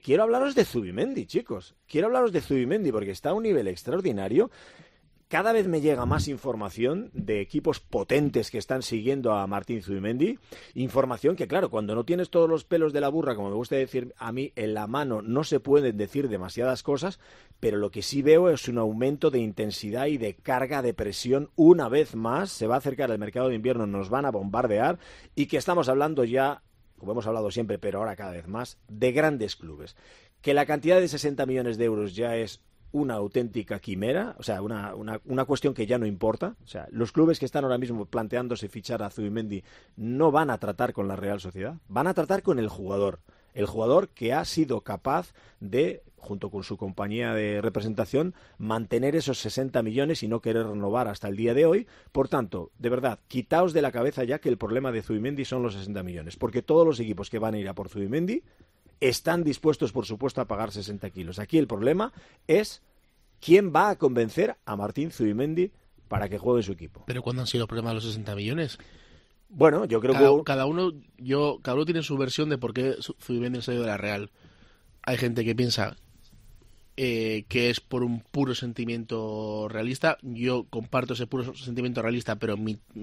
quiero hablaros de Zubimendi, chicos. Quiero hablaros de Zubimendi porque está a un nivel extraordinario. Cada vez me llega más información de equipos potentes que están siguiendo a Martín Zubimendi. Información que, claro, cuando no tienes todos los pelos de la burra, como me gusta decir a mí, en la mano no se pueden decir demasiadas cosas, pero lo que sí veo es un aumento de intensidad y de carga de presión una vez más. Se va a acercar el mercado de invierno, nos van a bombardear y que estamos hablando ya, como hemos hablado siempre, pero ahora cada vez más, de grandes clubes. Que la cantidad de 60 millones de euros ya es una auténtica quimera, o sea, una cuestión que ya no importa. O sea, los clubes que están ahora mismo planteándose fichar a Zubimendi no van a tratar con la Real Sociedad, van a tratar con el jugador que ha sido capaz de, junto con su compañía de representación, mantener esos 60 millones y no querer renovar hasta el día de hoy. Por tanto, de verdad, quitaos de la cabeza ya que el problema de Zubimendi son los 60 millones, porque todos los equipos que van a ir a por Zubimendi están dispuestos, por supuesto, a pagar 60 kilos. Aquí el problema es quién va a convencer a Martín Zubimendi para que juegue su equipo. ¿Pero cuándo han sido el problema de los 60 millones? Bueno, yo creo que cada uno tiene su versión de por qué Zubimendi ha salido de la Real. Hay gente que piensa que es por un puro sentimiento realista. Yo comparto ese puro sentimiento realista, pero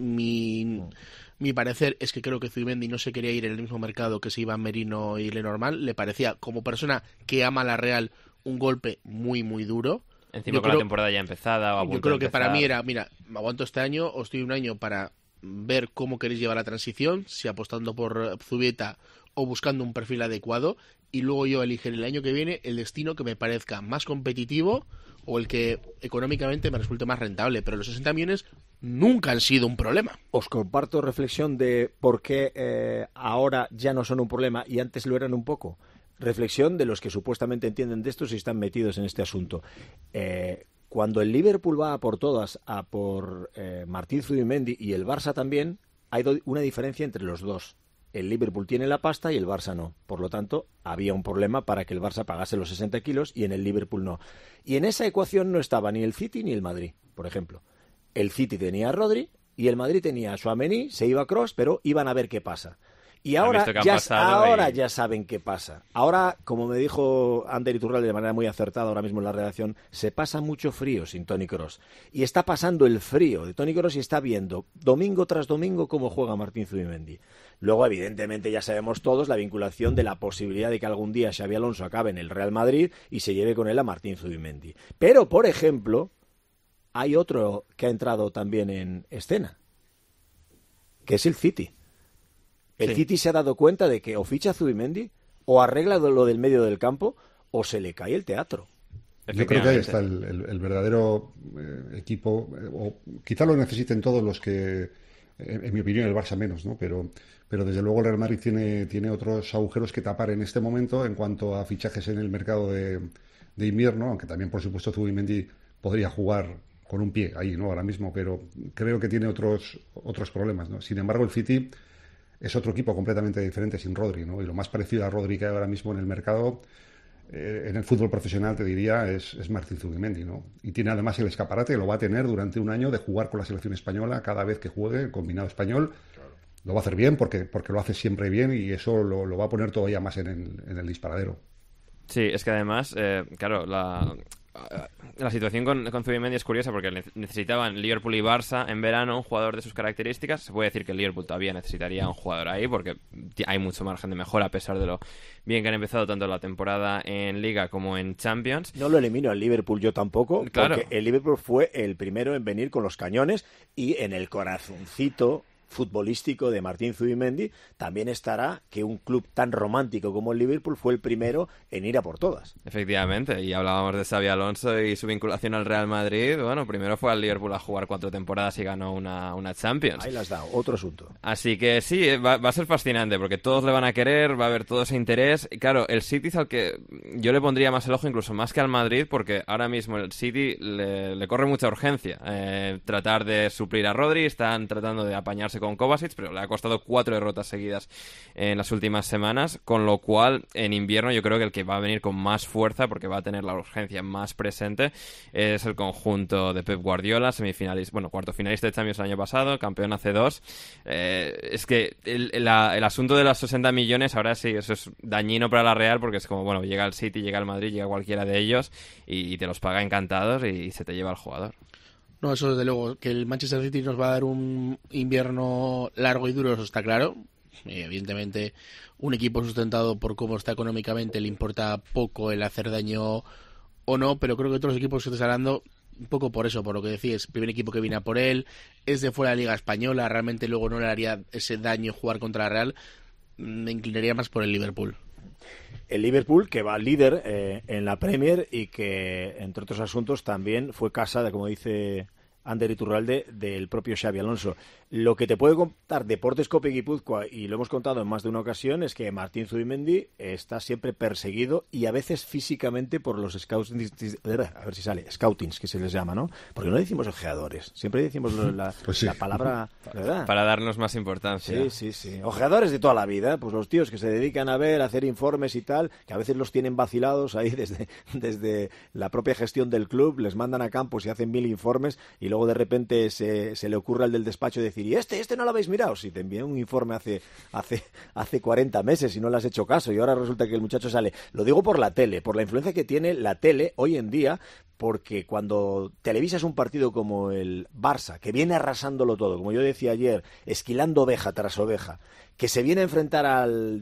mi parecer es que creo que Zubimendi no se quería ir en el mismo mercado que se iba Merino y Lenormand. Le parecía, como persona que ama la Real, un golpe muy, muy duro. Encima con la temporada ya empezada o a punto yo creo de que empezar. para mí era, mira, me aguanto este año, os doy un año para ver cómo queréis llevar la transición, si apostando por Zubieta o buscando un perfil adecuado, y luego yo elegiré el año que viene el destino que me parezca más competitivo o el que económicamente me resulte más rentable, pero los 60 millones nunca han sido un problema. Os comparto reflexión de por qué ahora ya no son un problema y antes lo eran un poco. Reflexión de los que supuestamente entienden de esto y están metidos en este asunto. Cuando el Liverpool va a por todas, a por Martín Zubimendi y el Barça también, hay una diferencia entre los dos. El Liverpool tiene la pasta y el Barça no. Por lo tanto, había un problema para que el Barça pagase los 60 kilos y en el Liverpool no. Y en esa ecuación no estaba ni el City ni el Madrid, por ejemplo. El City tenía a Rodri y el Madrid tenía a Tchouaméni, se iba a Kroos, pero iban a ver qué pasa. Y ahora ya saben qué pasa. Ahora, como me dijo Ander Iturralde de manera muy acertada ahora mismo en la redacción, se pasa mucho frío sin Toni Kroos. Y está pasando el frío de Toni Kroos y está viendo domingo tras domingo cómo juega Martín Zubimendi. Luego, evidentemente, ya sabemos todos la vinculación de la posibilidad de que algún día Xabi Alonso acabe en el Real Madrid y se lleve con él a Martín Zubimendi. Pero, por ejemplo, hay otro que ha entrado también en escena, que es el City. El City se ha dado cuenta de que o ficha a Zubimendi, o arregla lo del medio del campo, o se le cae el teatro. Yo creo que ahí está el verdadero equipo, o quizá lo necesiten todos los que, en mi opinión, el Barça menos, ¿no? Pero desde luego el Real Madrid tiene otros agujeros que tapar en este momento en cuanto a fichajes en el mercado de invierno, aunque también, por supuesto, Zubimendi podría jugar con un pie ahí, ¿no? Ahora mismo, pero creo que tiene otros problemas, ¿no? Sin embargo, el City es otro equipo completamente diferente sin Rodri, ¿no? Y lo más parecido a Rodri que hay ahora mismo en el mercado, en el fútbol profesional, te diría, es Martín Zubimendi, ¿no? Y tiene además el escaparate, lo va a tener durante un año de jugar con la selección española cada vez que juegue el combinado español. Claro. Lo va a hacer bien porque lo hace siempre bien y eso lo va a poner todavía más en el disparadero. Sí, es que además, claro, la situación con Zubimendi es curiosa porque necesitaban Liverpool y Barça en verano un jugador de sus características. Se puede decir que el Liverpool todavía necesitaría un jugador ahí porque hay mucho margen de mejora a pesar de lo bien que han empezado tanto la temporada en Liga como en Champions. No lo elimino al Liverpool yo tampoco, claro, porque el Liverpool fue el primero en venir con los cañones y en el corazoncito futbolístico de Martín Zubimendi también estará que un club tan romántico como el Liverpool fue el primero en ir a por todas. Efectivamente, y hablábamos de Xabi Alonso y su vinculación al Real Madrid. Bueno, primero fue al Liverpool a jugar 4 temporadas y ganó una Champions. Ahí las has dado, otro asunto. Así que sí, va a ser fascinante porque todos le van a querer, va a haber todo ese interés. Y claro, el City es al que yo le pondría más el ojo, incluso más que al Madrid, porque ahora mismo el City le corre mucha urgencia tratar de suplir a Rodri, están tratando de apañarse enfrentarse con Kovacic, pero le ha costado 4 derrotas seguidas en las últimas semanas, con lo cual en invierno yo creo que el que va a venir con más fuerza, porque va a tener la urgencia más presente, es el conjunto de Pep Guardiola, cuarto finalista de Champions el año pasado, campeón hace 2. Es que el asunto de los 60 millones, ahora sí, eso es dañino para la Real, porque es como, bueno, llega el City, llega el Madrid, llega cualquiera de ellos y te los paga encantados y se te lleva al jugador. No, eso desde luego, que el Manchester City nos va a dar un invierno largo y duro, eso está claro. Evidentemente, un equipo sustentado por cómo está económicamente le importa poco el hacer daño o no, pero creo que todos los equipos que estás hablando, un poco por eso, por lo que decís, primer equipo que viene a por él, es de fuera de la Liga Española, realmente luego no le haría ese daño jugar contra la Real, me inclinaría más por el Liverpool. El Liverpool, que va líder en la Premier y que, entre otros asuntos, también fue casa de, como dice Ander Iturralde, del propio Xabi Alonso. Lo que te puede contar Deportes Cope Guipúzcoa, y lo hemos contado en más de una ocasión, es que Martín Zubimendi está siempre perseguido y a veces físicamente por los scoutings, a ver si sale, scoutings, que se les llama, ¿no? Porque no decimos ojeadores, siempre decimos la palabra, ¿verdad? Para darnos más importancia. Sí. Ojeadores de toda la vida, pues los tíos que se dedican a ver, a hacer informes y tal, que a veces los tienen vacilados ahí desde la propia gestión del club, les mandan a campos y hacen 1000 informes y luego de repente se le ocurre al del despacho decir, y este no lo habéis mirado, si te envié un informe hace 40 meses y no le has hecho caso y ahora resulta que el muchacho sale. Lo digo por la tele, por la influencia que tiene la tele hoy en día, porque cuando televisas un partido como el Barça, que viene arrasándolo todo, como yo decía ayer, esquilando oveja tras oveja, que se viene a enfrentar al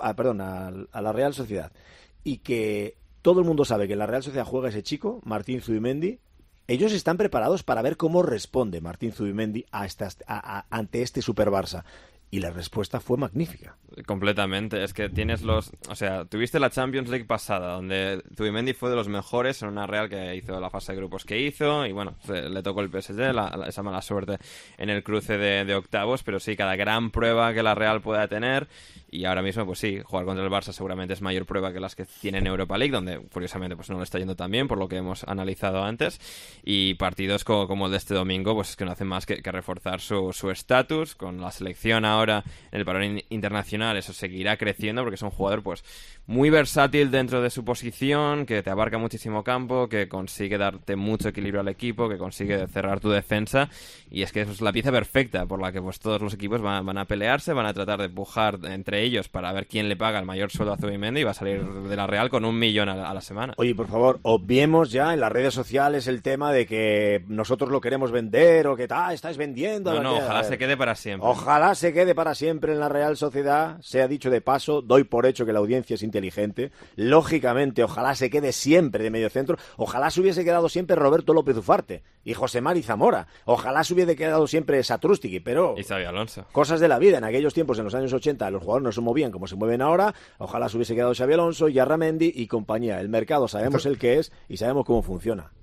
a la Real Sociedad, y que todo el mundo sabe que en la Real Sociedad juega ese chico, Martín Zubimendi, ellos están preparados para ver cómo responde Martín Zubimendi ante este Super Barça. Y la respuesta fue magnífica. Completamente. Es que tuviste la Champions League pasada, donde Zubimendi fue de los mejores en una Real que hizo la fase de grupos que hizo, y bueno, le tocó el PSG, esa mala suerte en el cruce de octavos, pero sí, cada gran prueba que la Real pueda tener, y ahora mismo, pues sí, jugar contra el Barça seguramente es mayor prueba que las que tiene en Europa League, donde curiosamente pues no le está yendo tan bien, por lo que hemos analizado antes, y partidos como el de este domingo, pues es que no hacen más que reforzar su estatus, con la selección ahora en el panorama internacional, eso seguirá creciendo porque es un jugador pues muy versátil dentro de su posición, que te abarca muchísimo campo, que consigue darte mucho equilibrio al equipo, que consigue cerrar tu defensa, y es que eso es la pieza perfecta por la que pues todos los equipos van a pelearse, van a tratar de empujar entre ellos para ver quién le paga el mayor sueldo a Zubimendi, y va a salir de la Real con 1 millón a la semana. Oye, por favor, obviemos ya en las redes sociales el tema de que nosotros lo queremos vender o que estáis vendiendo. No, ojalá se quede para siempre. Ojalá se quede para siempre en la Real Sociedad. Se ha dicho de paso, doy por hecho que la audiencia es inteligente. Lógicamente, ojalá se quede siempre de medio centro. Ojalá se hubiese quedado siempre Roberto López Ufarte y José Mari Zamora. Ojalá se hubiese quedado siempre Satrústegui, pero y Xabi Alonso. Cosas de la vida. En aquellos tiempos, en los años 80, los jugadores no se movían como se mueven ahora. Ojalá se hubiese quedado Xabi Alonso, Yarramendi y compañía. El mercado sabemos el que es y sabemos cómo funciona.